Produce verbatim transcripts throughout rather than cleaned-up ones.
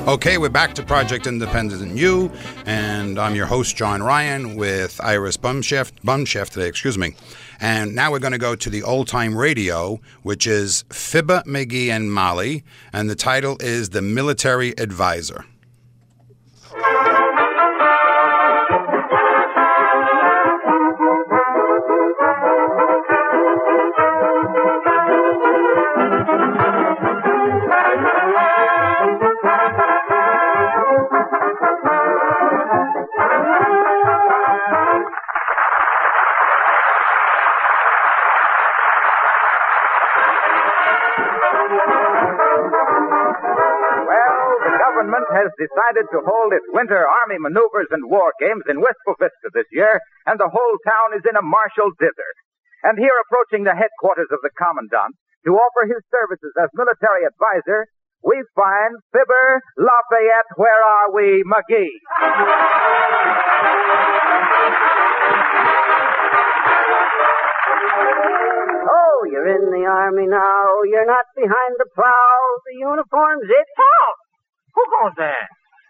Okay, we're back to Project Independent U, and I'm your host, John Ryan, with Iris Bumshift, Bumshift today, excuse me. And now we're going to go to the old-time radio, which is Fibber, McGee, and Molly, and the title is The Military Advisor. Has decided to hold its winter army maneuvers and war games in Wistful Vista this year, and the whole town is in a martial dither. And here, approaching the headquarters of the commandant to offer his services as military advisor, we find Fibber, Lafayette, where are we, McGee. Oh, you're in the army now. You're not behind the plow. The uniform's it. Oh! Who goes there?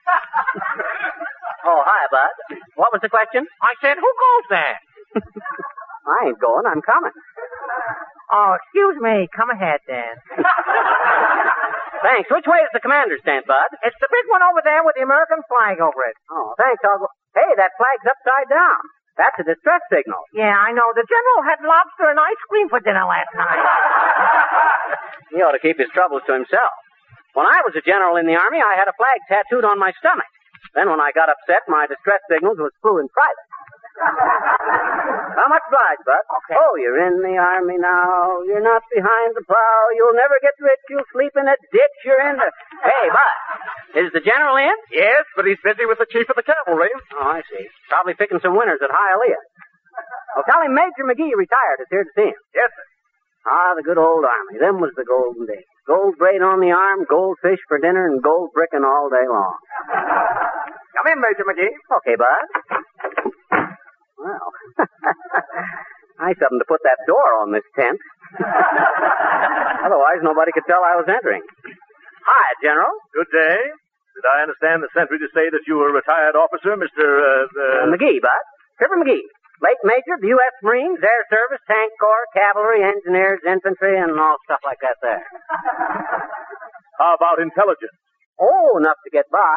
Oh, hi, Bud. What was the question? I said, who goes there? I ain't going. I'm coming. Oh, excuse me. Come ahead, then. Thanks. Which way is the commander's tent, Bud? It's the big one over there with the American flag over it. Oh, thanks. I'll go. Hey, that flag's upside down. That's a distress signal. Yeah, I know. The general had lobster and ice cream for dinner last night. He ought to keep his troubles to himself. When I was a general in the Army, I had a flag tattooed on my stomach. Then when I got upset, my distress signals was flew in private. How much obliged, Bud? Okay. Oh, you're in the Army now. You're not behind the plow. You'll never get rich. You'll sleep in a ditch. You're in the... Hey, Bud, is the general in? Yes, but he's busy with the chief of the cavalry. Oh, I see. Probably picking some winners at Hialeah. Well, tell him Major McGee retired is here to see him. Yes, sir. Ah, the good old Army. Them was the golden days. Gold braid on the arm, goldfish for dinner, and gold bricking all day long. Come in, Major McGee. Okay, Bud. Well, nice of them to put that door on this tent. Otherwise, nobody could tell I was entering. Hi, General. Good day. Did I understand the sentry to say that you were a retired officer, Mister Uh, uh... Uh, McGee, Bud. Fibber McGee. Late Major of the U S Marines, Air Service, Tank Corps, Cavalry, Engineers, Infantry, and all stuff like that there. How about intelligence? Oh, enough to get by.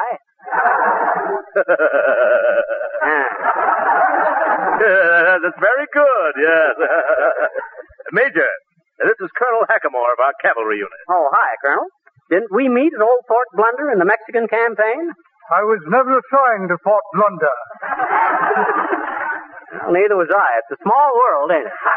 ah. That's very good, yes. Major, this is Colonel Hackamore of our cavalry unit. Oh, hi, Colonel. Didn't we meet at Old Fort Blunder in the Mexican campaign? I was never assigned to Fort Blunder. Well, neither was I. It's a small world, ain't it?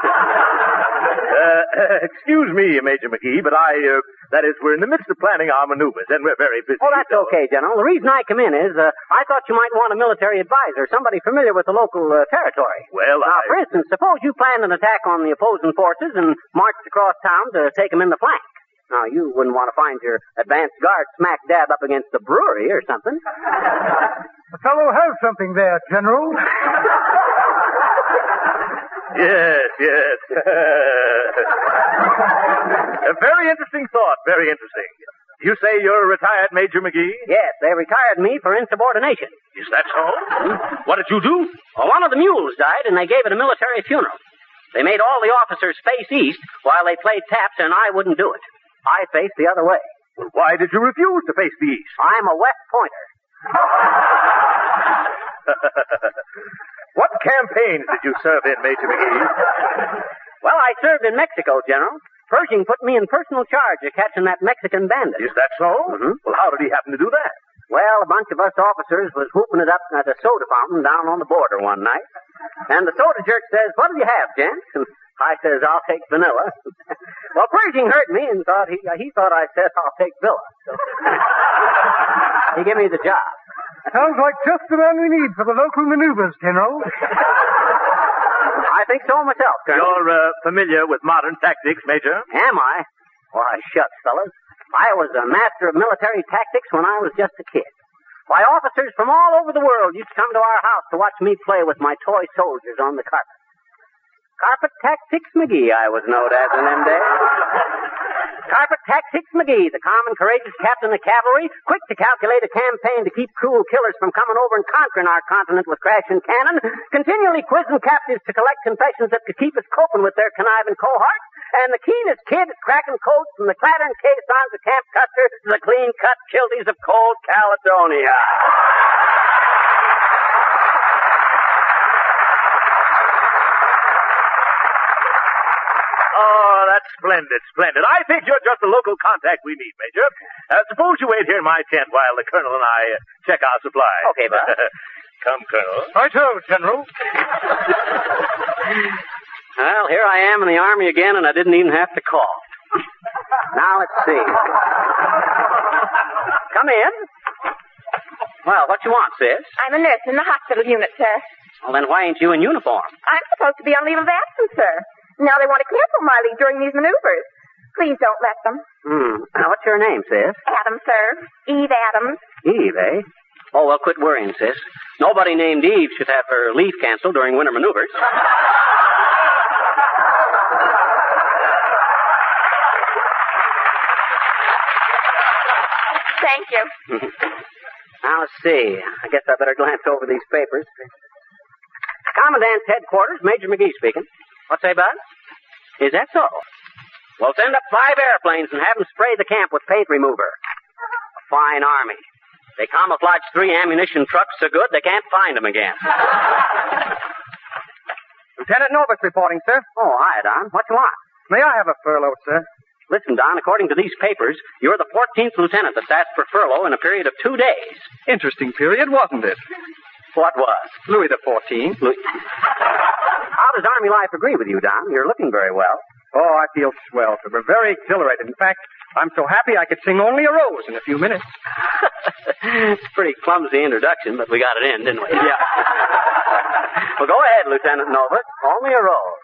uh, excuse me, Major McGee, but I, uh, that is, we're in the midst of planning our maneuvers, and we're very busy. Oh, that's so... okay, General. The reason I come in is, uh, I thought you might want a military advisor, somebody familiar with the local uh, territory. Well, Now, I... for instance, suppose you planned an attack on the opposing forces and marched across town to take them in the flank. Now, you wouldn't want to find your advanced guard smack dab up against the brewery or something. The fellow has something there, General. Yes, yes. A very interesting thought, very interesting. You say you're a retired Major McGee? Yes, they retired me for insubordination. Is that so? What did you do? Well, one of the mules died, and they gave it a military funeral. They made all the officers face east while they played taps, and I wouldn't do it. I faced the other way. Well, why did you refuse to face the east? I'm a West Pointer. What campaigns did you serve in, Major McGee? Well, I served in Mexico, General. Pershing put me in personal charge of catching that Mexican bandit. Is that so? Mm-hmm. Well, how did he happen to do that? Well, a bunch of us officers was whooping it up at a soda fountain down on the border one night. And the soda jerk says, "What'll you have, gents?" And I says, "I'll take vanilla." Well, Pershing heard me and thought he he thought I said, "I'll take Villa." So he gave me the job. Sounds like just the man we need for the local maneuvers, General. I think so myself, Colonel. You're uh, familiar with modern tactics, Major? Am I? Why, shucks, fellas. I was a master of military tactics when I was just a kid. Why, officers from all over the world used to come to our house to watch me play with my toy soldiers on the carpet. Carpet Tactics McGee, I was known as in them days. Carpet Tax Hicks McGee, the calm and courageous captain of cavalry, quick to calculate a campaign to keep cruel killers from coming over and conquering our continent with crashing cannon, continually quizzing captives to collect confessions that could keep us coping with their conniving cohorts, and the keenest kid at cracking codes from the clattering caissons of Camp Custer to the clean-cut kilties of cold Caledonia. Oh, that's splendid, splendid. I think you're just the local contact we need, Major. Uh, suppose you wait here in my tent while the Colonel and I uh, check our supplies. Okay, Bud. Come, Colonel. Right ho, General. Well, here I am in the Army again, and I didn't even have to call. Now, let's see. Come in. Well, what you want, sis? I'm a nurse in the hospital unit, sir. Well, then why ain't you in uniform? I'm supposed to be on leave of absence, sir. Now they want to cancel my leave during these maneuvers. Please don't let them. Hmm. Now, what's your name, sis? Adams, sir. Eve Adams. Eve, eh? Oh, well, quit worrying, sis. Nobody named Eve should have her leave canceled during winter maneuvers. Thank you. Now, let's see. I guess I better glance over these papers. Commandant's headquarters, Major McGee speaking. What's that, Bud? Is that so? Well, send up five airplanes and have them spray the camp with paint remover. A fine army. They camouflage three ammunition trucks so good they can't find them again. Lieutenant Novus reporting, sir. Oh, hi, Don. What you want? May I have a furlough, sir? Listen, Don, according to these papers, you're the fourteenth lieutenant that's asked for furlough in a period of two days. Interesting period, wasn't it? What was? Louis the Fourteenth. Louis... How does Army life agree with you, Don? You're looking very well. Oh, I feel swell, sir. We're very exhilarated. In fact, I'm so happy I could sing Only a Rose in a few minutes. Pretty clumsy introduction, but we got it in, didn't we? Yeah. Well, go ahead, Lieutenant Novus. Only a Rose.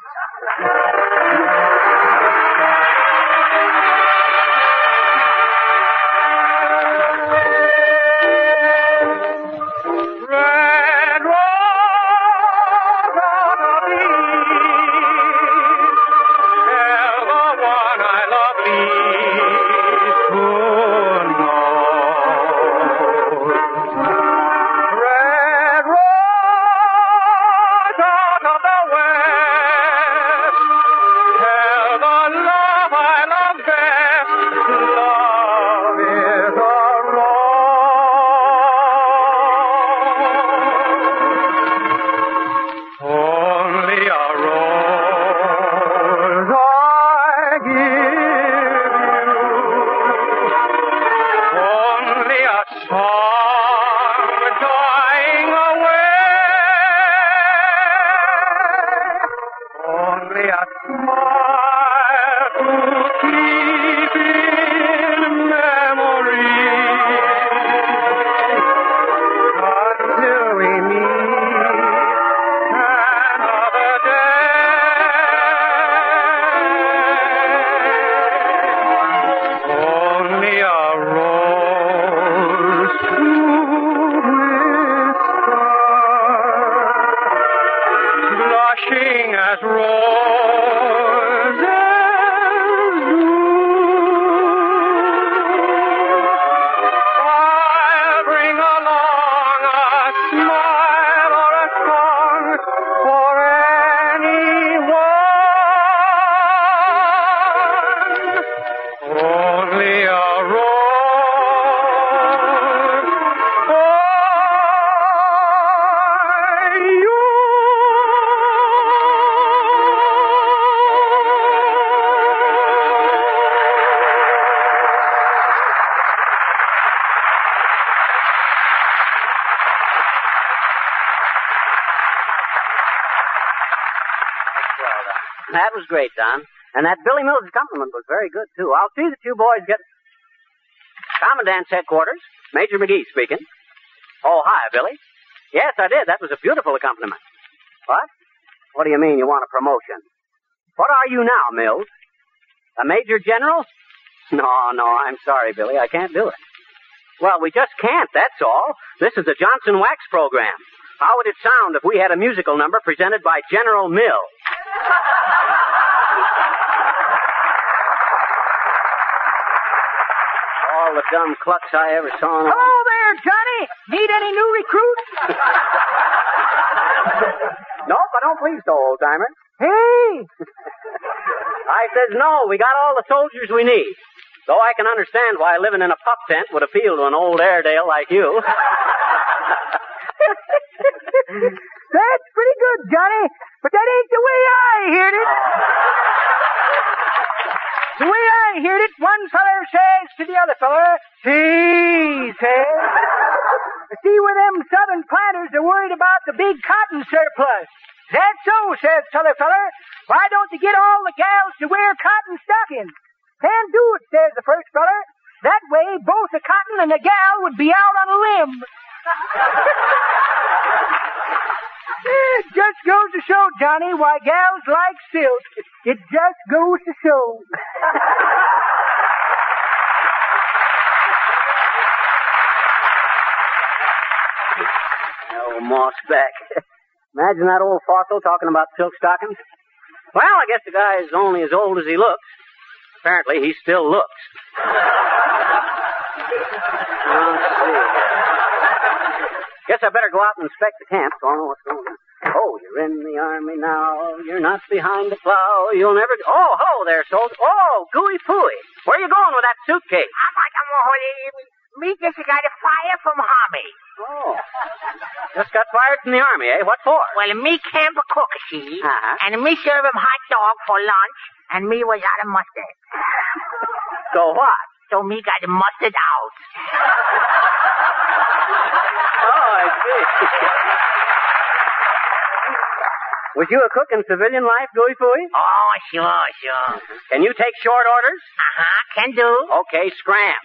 That was great, Don. And that Billy Mills' compliment was very good, too. I'll see that you boys get... Commandant's headquarters. Major McGee speaking. Oh, hi, Billy. Yes, I did. That was a beautiful accompaniment. What? What do you mean you want a promotion? What are you now, Mills? A major general? No, no, I'm sorry, Billy. I can't do it. Well, we just can't, that's all. This is the Johnson Wax program. How would it sound if we had a musical number presented by General Mills? all the dumb clucks I ever saw. In Hello there, Johnny. Need any new recruits? Nope, I don't please so, old-timer. Hey! I says, no, we got all the soldiers we need. Though I can understand why living in a pup tent would appeal to an old Airedale like you. That's pretty good, Johnny, but that ain't the way I heard it. The way I heard it, one feller says to the other feller, he says, see where them southern planters are worried about the big cotton surplus. That's so, says t'other feller. Why don't they get all the gals to wear cotton stockings? Can't do it, says the first feller. That way, both the cotton and the gal would be out on a limb. It just goes to show, Johnny, why gals like silk. It just goes to show. Oh, Mossback. Imagine that old fossil talking about silk stockings. Well, I guess the guy is only as old as he looks. Apparently, he still looks. Let's see. Guess I better go out and inspect the camp so I know what's going on. Oh, you're in the army now. You're not behind the plow. You'll never... Oh, hello there, soldier. Oh, gooey pooey. Where are you going with that suitcase? Me just got a fire from Army. Oh. Just got fired from the army, eh? What for? Well, me camp a cook, see? Uh-huh. And me serve him hot dog for lunch, and me was out of mustard. So what? So me got the mustard out. Oh, I see. Was you a cook in civilian life, Gooey Fooey? Oh, sure, sure. Can you take short orders? Uh-huh, can do. Okay, scram.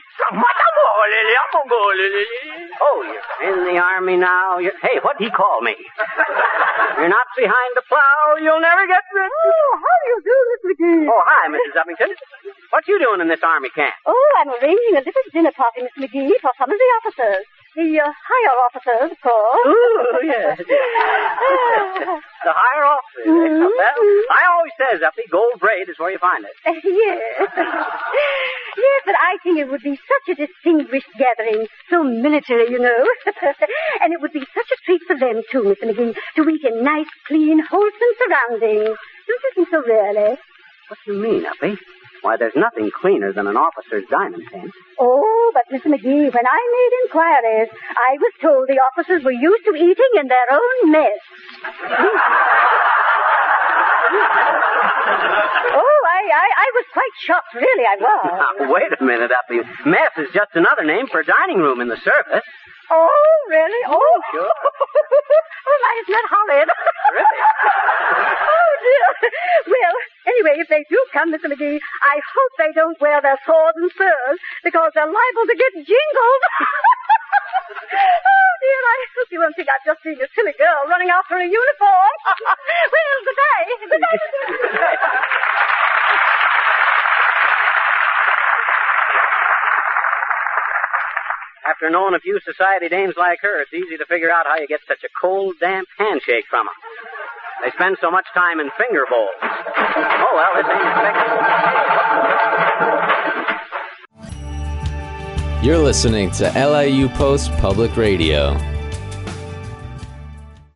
Oh, you're in the army now. You're... Hey, what'd he call me? You're not behind the plow. You'll never get rich. Oh, how do you do, Miss McGee? Oh, hi, Missus Uppington. What you doing in this army camp? Oh, I'm arranging a little dinner party, Miss McGee, for some of the officers. The uh, higher officers, of course. Ooh, yes. The higher officers. Eh? Mm-hmm. Well, I always says, Uppy, gold braid is where you find it. Uh, yes. Yes, but I think it would be such a distinguished gathering. So military, you know. And it would be such a treat for them, too, Mister McGee, to eat in nice, clean, wholesome surroundings. Don't you think so, really? What do you mean, Uppy? Why, there's nothing cleaner than an officer's dining tent. Oh, but Mister McGee, when I made inquiries, I was told the officers were used to eating in their own mess. Oh, I, I, I was quite shocked, really, I was. Now, wait a minute, Uppy. Mess is just another name for dining room in the service. Oh, really? Oh, sure. Oh, my, isn't that horrid? Really? Oh, dear. Well, anyway, if they do come, Mister McGee, I hope they don't wear their swords and spurs, because they're liable to get jingled. Oh, dear, I hope you won't think I've just seen a silly girl running after a uniform. Well, good day. Good day. After knowing a few society dames like her, it's easy to figure out how you get such a cold, damp handshake from them. They spend so much time in finger bowls. Oh, well, this ain't expected. You're listening to L I U Post Public Radio.